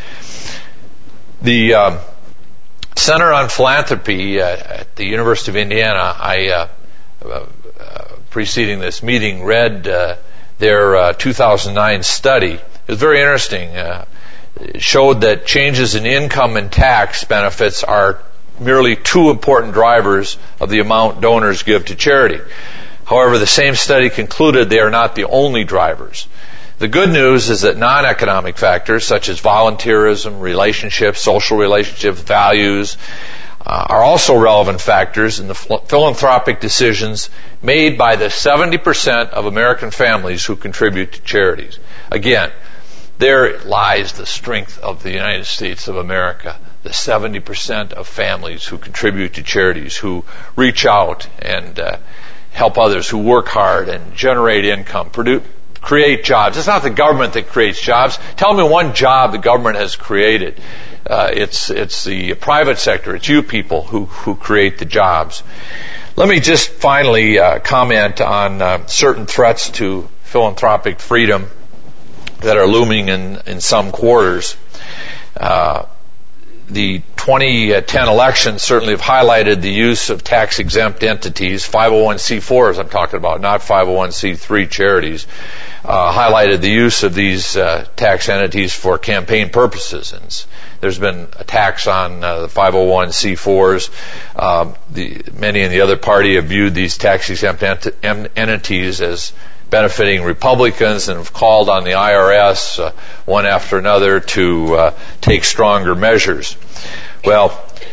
The um, Center on Philanthropy uh, at the University of Indiana, I uh, uh, preceding this meeting, read uh, their uh, two thousand nine study. It was very interesting. Uh, it showed that changes in income and tax benefits are merely two important drivers of the amount donors give to charity. However, the same study concluded they are not the only drivers. The good news is that non-economic factors such as volunteerism, relationships, social relationships, values, Uh, are also relevant factors in the ph- philanthropic decisions made by the seventy percent of American families who contribute to charities. Again, there lies the strength of the United States of America, the seventy percent of families who contribute to charities, who reach out and uh, help others, who work hard and generate income, produce, create jobs. It's not the government that creates jobs. Tell me one job the government has created. Uh, it's it's the private sector. It's you people who, who create the jobs. Let me just finally uh, comment on uh, certain threats to philanthropic freedom that are looming in, in some quarters. Uh, the twenty ten elections certainly have highlighted the use of tax-exempt entities, five oh one c fours I'm talking about, not five oh one c three charities, uh, highlighted the use of these uh, tax entities for campaign purposes. And there's been attacks on uh, the five oh one c fours. Um, the, many in the other party have viewed these tax-exempt ent- entities as benefiting Republicans and have called on the I R S uh, one after another to uh, take stronger measures. Well,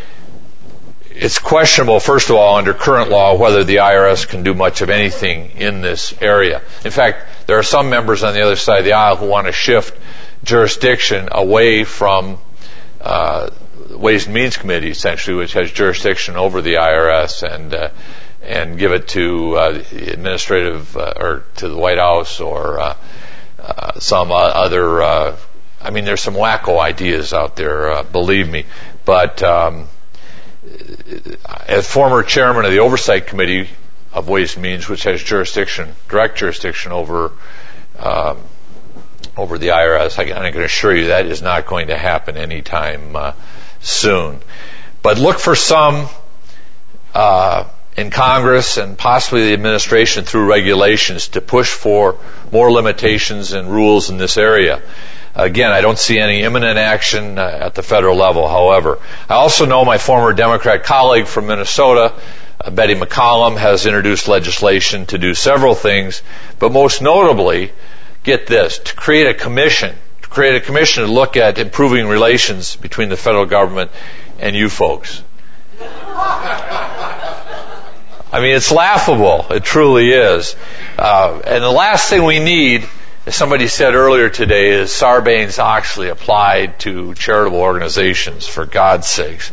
it's questionable, first of all, under current law, whether the I R S can do much of anything in this area. In fact, there are some members on the other side of the aisle who want to shift jurisdiction away from uh, Ways and Means Committee, essentially, which has jurisdiction over the I R S, and uh, and give it to uh, the administrative uh, or to the White House or uh, uh, some uh, other. Uh, I mean, there's some wacko ideas out there, uh, believe me, but um, as former chairman of the Oversight Committee of Ways and Means, which has jurisdiction, direct jurisdiction over um, over the I R S, I, I can assure you that is not going to happen anytime uh, soon. But look for some uh, in Congress and possibly the administration through regulations to push for more limitations and rules in this area. Again, I don't see any imminent action uh, at the federal level, however. I also know my former Democrat colleague from Minnesota, uh, Betty McCollum, has introduced legislation to do several things, but most notably, get this, to create a commission, to create a commission to look at improving relations between the federal government and you folks. I mean, it's laughable. It truly is. Uh, and the last thing we need, as somebody said earlier today, is Sarbanes-Oxley applied to charitable organizations, for God's sakes.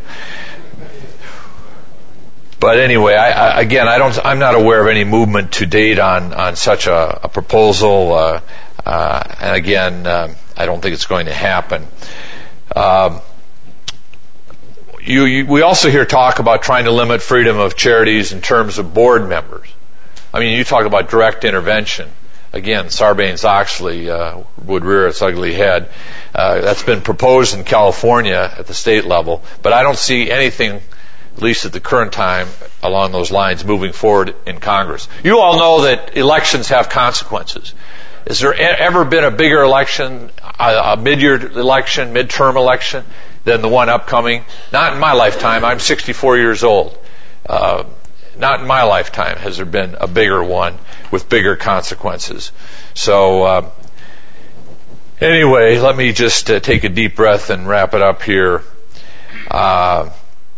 But anyway, I, I, again, I don't, I'm not aware of any movement to date on, on such a, a proposal. Uh, uh, and again, uh, I don't think it's going to happen. Um, you, you, we also hear talk about trying to limit freedom of charities in terms of board members. I mean, you talk about direct intervention. Again, Sarbanes-Oxley uh, would rear its ugly head. Uh, that's been proposed in California at the state level, but I don't see anything, at least at the current time, along those lines moving forward in Congress. You all know that elections have consequences. Has there ever been a bigger election, a, a mid-year election, midterm election, than the one upcoming? Not in my lifetime. I'm sixty-four years old. Uh, not in my lifetime has there been a bigger one with bigger consequences. So uh, anyway, let me just uh, take a deep breath and wrap it up here. Uh,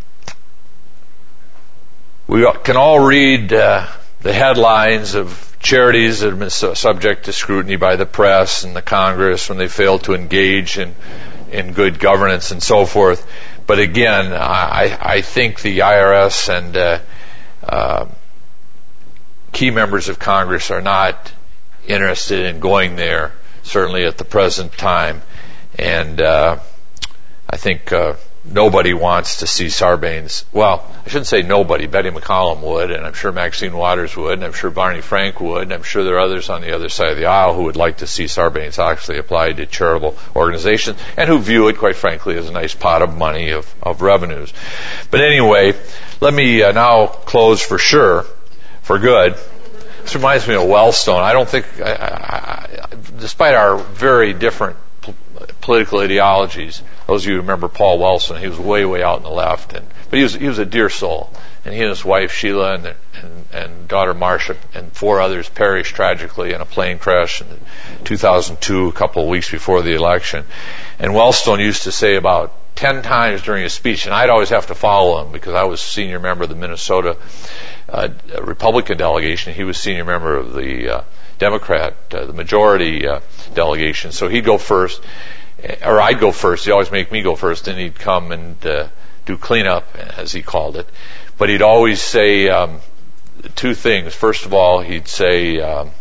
we can all read uh, the headlines of charities that have been su- subject to scrutiny by the press and the Congress when they fail to engage in, in good governance and so forth. But again, I, I think the I R S and uh, uh, key members of Congress are not interested in going there, certainly at the present time. And uh, I think uh, nobody wants to see Sarbanes. Well, I shouldn't say nobody. Betty McCollum would, and I'm sure Maxine Waters would, and I'm sure Barney Frank would, and I'm sure there are others on the other side of the aisle who would like to see Sarbanes-Oxley applied to charitable organizations and who view it, quite frankly, as a nice pot of money of, of revenues. But anyway, let me uh, now close for sure, for good. This reminds me of Wellstone. I don't think, I, I, I, despite our very different p- political ideologies, those of you who remember Paul Wellstone, he was way, way out on the left, and but he was he was a dear soul. And he and his wife Sheila and and, and daughter Marcia and four others perished tragically in a plane crash in two thousand two, a couple of weeks before the election. And Wellstone used to say about ten times during his speech, and I'd always have to follow him because I was senior member of the Minnesota uh, Republican delegation. He was senior member of the uh, Democrat, uh, the majority uh, delegation. So he'd go first, or I'd go first. He'd always make me go first, and he'd come and uh, do cleanup, as he called it. But he'd always say um, two things. First of all, he'd say, um,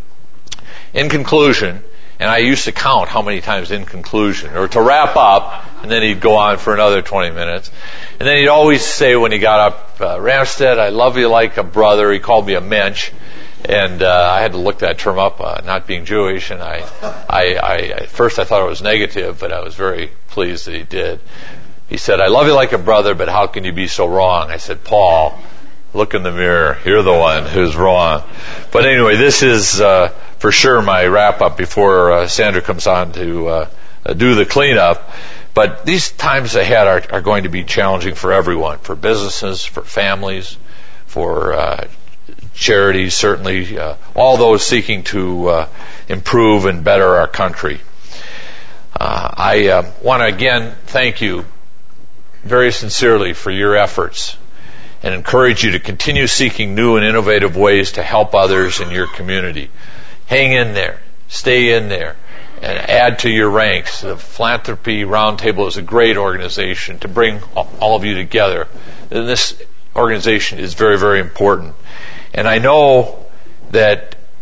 in conclusion, and I used to count how many times in conclusion, or to wrap up, and then he'd go on for another twenty minutes. And then he'd always say when he got up, uh, Ramstead, I love you like a brother. He called me a mensch. And uh, I had to look that term up, uh, not being Jewish, and I, I, I, at first I thought it was negative, but I was very pleased that he did. He said, I love you like a brother, but how can you be so wrong? I said, Paul, look in the mirror. You're the one who's wrong. But anyway, this is uh, for sure my wrap-up before uh, Sandra comes on to uh, do the cleanup. But these times ahead are, are going to be challenging for everyone, for businesses, for families, for uh, charities, certainly uh, all those seeking to uh, improve and better our country. Uh, I uh, want to again thank you very sincerely for your efforts and encourage you to continue seeking new and innovative ways to help others in your community. Hang in there, stay in there, and add to your ranks. The Philanthropy Roundtable is a great organization to bring all of you together. And this organization is very, very important. And I know that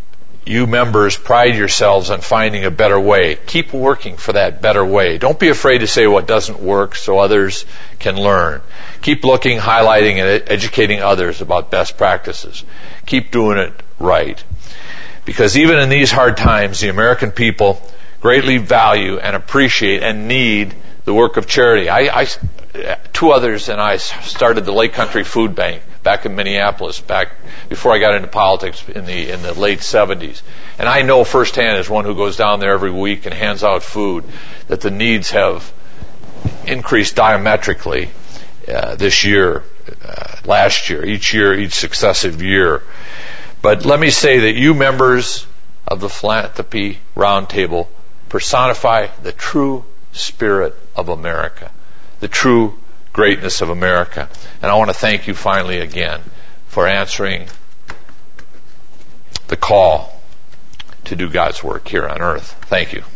You members pride yourselves on finding a better way. Keep working for that better way. Don't be afraid to say what doesn't work so others can learn. Keep looking, highlighting, and educating others about best practices. Keep doing it right. Because even in these hard times, the American people greatly value and appreciate and need the work of charity. I, I, two others and I started the Lake Country Food Bank back in Minneapolis, back before I got into politics in the in the late seventies. And I know firsthand, as one who goes down there every week and hands out food, that the needs have increased diametrically uh, this year, uh, last year, each year, each successive year. But let me say that you members of the Philanthropy Roundtable personify the true spirit of America, the true greatness of America. And I want to thank you finally again for answering the call to do God's work here on earth. Thank you.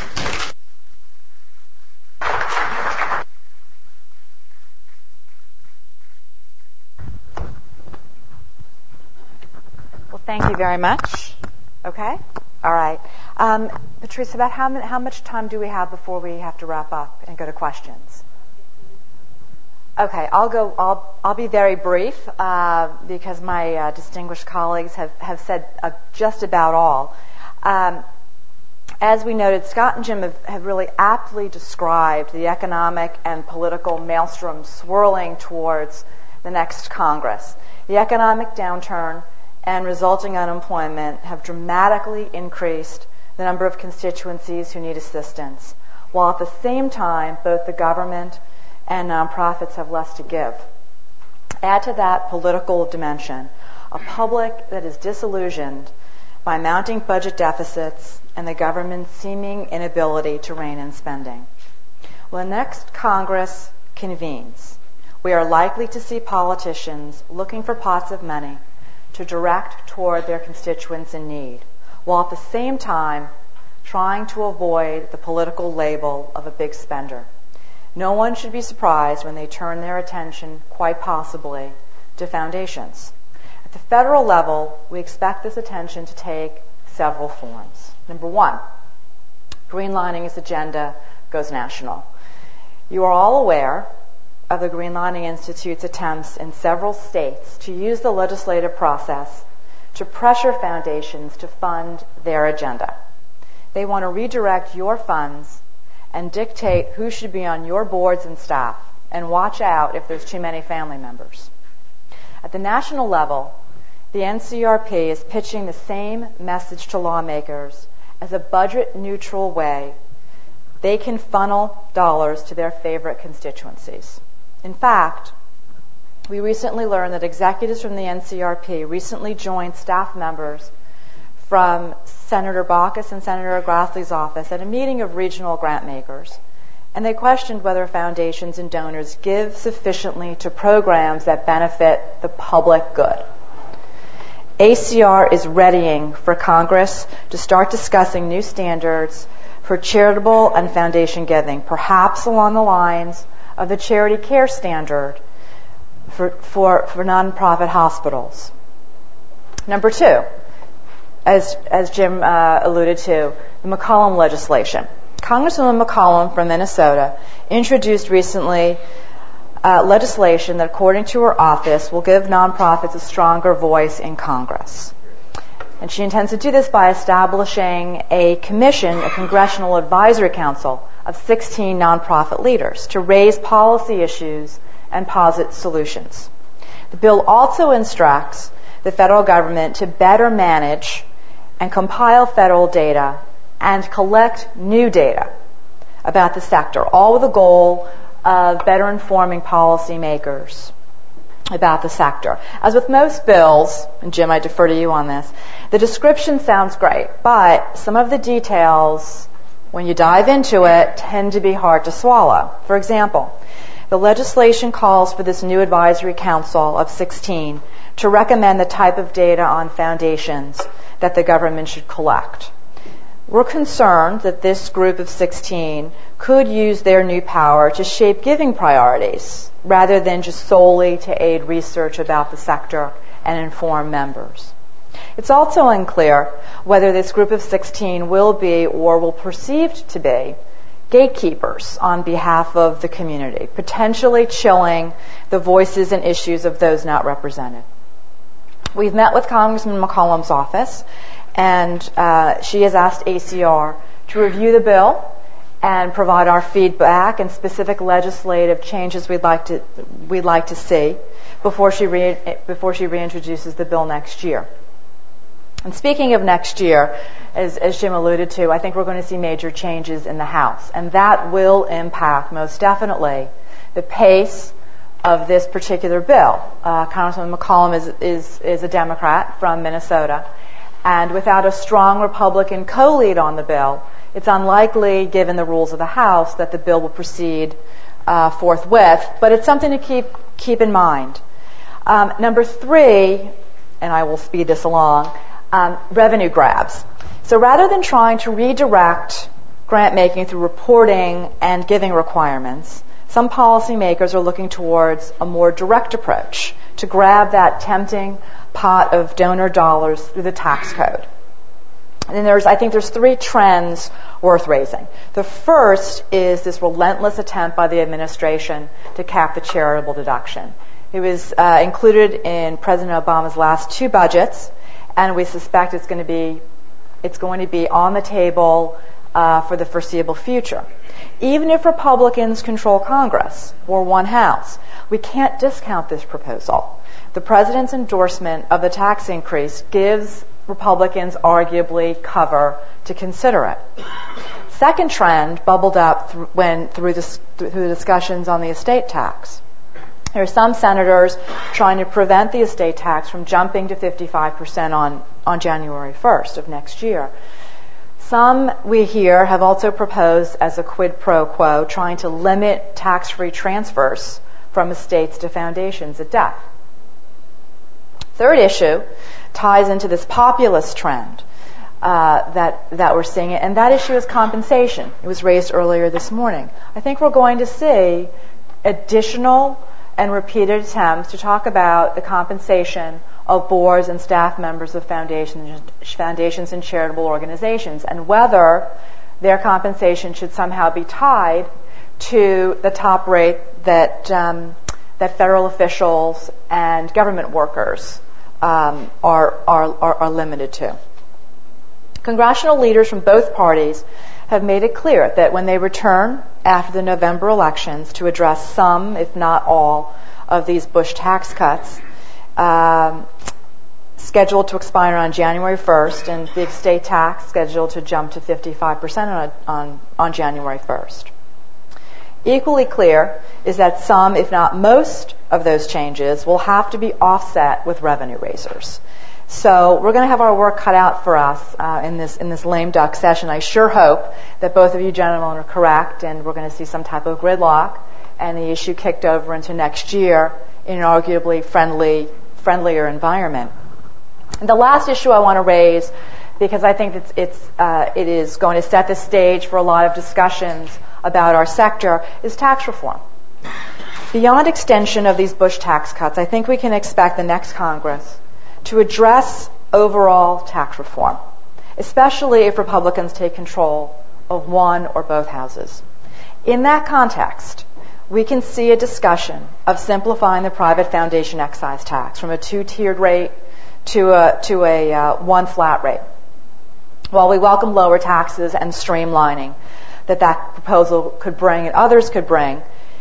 Well, thank you very much. Okay? All right. Um, Patrice, about how, how much time do we have before we have to wrap up and go to questions? Okay, I'll go. I'll I'll be very brief uh, because my uh, distinguished colleagues have have said uh, just about all. Um, as we noted, Scott and Jim have, have really aptly described the economic and political maelstrom swirling towards the next Congress. The economic downturn and resulting unemployment have dramatically increased the number of constituencies who need assistance, while at the same time both the government and nonprofits have less to give. Add to that political dimension, a public that is disillusioned by mounting budget deficits and the government's seeming inability to rein in spending. When the next Congress convenes, we are likely to see politicians looking for pots of money to direct toward their constituents in need, while at the same time trying to avoid the political label of a big spender. No one should be surprised when they turn their attention, quite possibly, to foundations. At the federal level, we expect this attention to take several forms. Number one, Greenlighting's agenda goes national. You are all aware of the Greenlighting Institute's attempts in several states to use the legislative process to pressure foundations to fund their agenda. They want to redirect your funds and dictate who should be on your boards and staff, and watch out if there's too many family members. At the national level, the N C R P is pitching the same message to lawmakers as a budget-neutral way they can funnel dollars to their favorite constituencies. In fact, we recently learned that executives from the N C R P recently joined staff members from Senator Baucus and Senator Grassley's office at a meeting of regional grant makers, and they questioned whether foundations and donors give sufficiently to programs that benefit the public good. A C R is readying for Congress to start discussing new standards for charitable and foundation giving, perhaps along the lines of the Charity Care Standard for, for, for nonprofit hospitals. Number two, As, as Jim uh, alluded to, the McCollum legislation. Congresswoman McCollum from Minnesota introduced recently uh, legislation that, according to her office, will give nonprofits a stronger voice in Congress. And she intends to do this by establishing a commission, a Congressional Advisory Council of sixteen nonprofit leaders to raise policy issues and posit solutions. The bill also instructs the federal government to better manage and compile federal data and collect new data about the sector, all with the goal of better informing policymakers about the sector. As with most bills, and Jim, I defer to you on this, the description sounds great, but some of the details, when you dive into it, tend to be hard to swallow. For example, the legislation calls for this new advisory council of sixteen to recommend the type of data on foundations that the government should collect. We're concerned that this group of sixteen could use their new power to shape giving priorities rather than just solely to aid research about the sector and inform members. It's also unclear whether this group of sixteen will be or will perceive to be gatekeepers on behalf of the community, potentially chilling the voices and issues of those not represented. We've met with Congressman McCollum's office, and uh, she has asked A C R to review the bill and provide our feedback and specific legislative changes we'd like to we'd like to see before she re- before she reintroduces the bill next year. And speaking of next year, as, as Jim alluded to, I think we're going to see major changes in the House, and that will impact most definitely the pace of this particular bill. Uh, Congressman McCollum is, is, is a Democrat from Minnesota, and without a strong Republican co-lead on the bill, it's unlikely, given the rules of the House, that the bill will proceed uh, forthwith, but it's something to keep, keep in mind. Um, number three, and I will speed this along, Um, revenue grabs. So rather than trying to redirect grant making through reporting and giving requirements, some policymakers are looking towards a more direct approach to grab that tempting pot of donor dollars through the tax code. And there's, I think there's three trends worth raising. The first is this relentless attempt by the administration to cap the charitable deduction. It was uh, included in President Obama's last two budgets, and we suspect it's going to be it's going to be on the table uh, for the foreseeable future. Even if Republicans control Congress or one house, we can't discount this proposal. The president's endorsement of the tax increase gives Republicans arguably cover to consider it. Second trend bubbled up th- when through, this, through the discussions on the estate tax. There are some senators trying to prevent the estate tax from jumping to fifty-five percent on, on January first of next year. Some, we hear, have also proposed as a quid pro quo trying to limit tax-free transfers from estates to foundations at death. Third issue ties into this populist trend uh, that, that we're seeing, and that issue is compensation. It was raised earlier this morning. I think we're going to see additional and repeated attempts to talk about the compensation of boards and staff members of foundations, foundations and charitable organizations, and whether their compensation should somehow be tied to the top rate that um, that federal officials and government workers um, are, are, are, are limited to. Congressional leaders from both parties have made it clear that when they return after the November elections to address some, if not all, of these Bush tax cuts, um, scheduled to expire on January first, and the estate tax scheduled to jump to fifty-five percent on, on, on January first. Equally clear is that some, if not most, of those changes will have to be offset with revenue raisers. So we're going to have our work cut out for us uh, in this in this lame duck session. I sure hope that both of you gentlemen are correct, and we're going to see some type of gridlock and the issue kicked over into next year in an arguably friendly, friendlier environment. And the last issue I want to raise, because I think it's, it's uh, it is going to set the stage for a lot of discussions about our sector, is tax reform. Beyond extension of these Bush tax cuts, I think we can expect the next Congress to address overall tax reform, especially if Republicans take control of one or both houses. In that context, we can see a discussion of simplifying the private foundation excise tax from a two-tiered rate to a, to a uh, one flat rate. While we welcome lower taxes and streamlining that that proposal could bring and others could bring,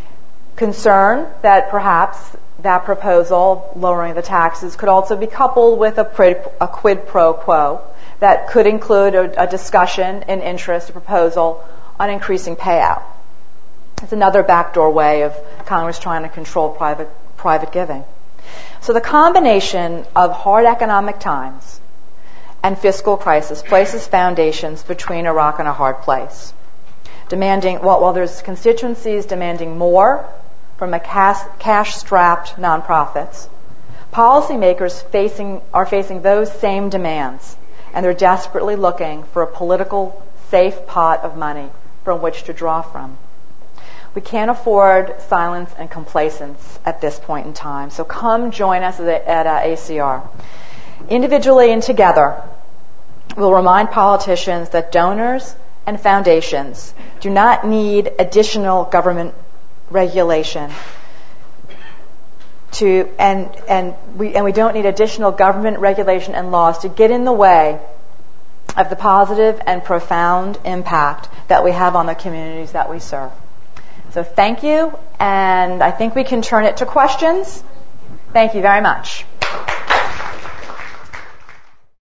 concern that perhaps that proposal, lowering the taxes, could also be coupled with a, quid, a quid pro quo that could include a, a discussion in interest, a proposal on increasing payout. It's another backdoor way of Congress trying to control private, private giving. So the combination of hard economic times and fiscal crisis places foundations between a rock and a hard place, demanding, well, while there's constituencies demanding more from a cash-strapped nonprofits, policymakers facing, are facing those same demands, and they're desperately looking for a political safe pot of money from which to draw from. We can't afford silence and complacence at this point in time, so come join us at, at uh, A C R. Individually and together, we'll remind politicians that donors and foundations do not need additional government regulation to, and, and, we, and we don't need additional government regulation and laws to get in the way of the positive and profound impact that we have on the communities that we serve. So thank you, and I think we can turn it to questions. Thank you very much.